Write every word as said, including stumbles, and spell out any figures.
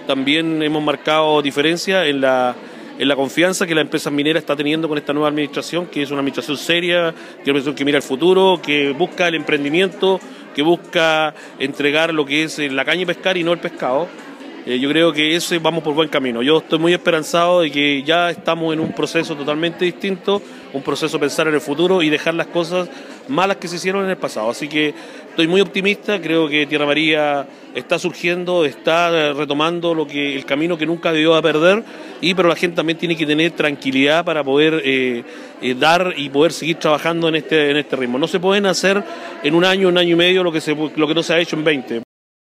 también hemos marcado diferencia en la, en la confianza que la empresa minera está teniendo con esta nueva administración, que es una administración seria, que es una administración que mira el futuro, que busca el emprendimiento, que busca entregar lo que es la caña y pescar y no el pescado. Eh, yo creo que ese vamos por buen camino. Yo estoy muy esperanzado de que ya estamos en un proceso totalmente distinto, un proceso de pensar en el futuro y dejar las cosas malas que se hicieron en el pasado. Así que estoy muy optimista, creo que Tierra Amarilla está surgiendo, está retomando lo que el camino que nunca debió perder, y pero la gente también tiene que tener tranquilidad para poder eh, eh, dar y poder seguir trabajando en este en este ritmo. No se pueden hacer en un año, un año y medio lo que se, lo que no se ha hecho en veinte.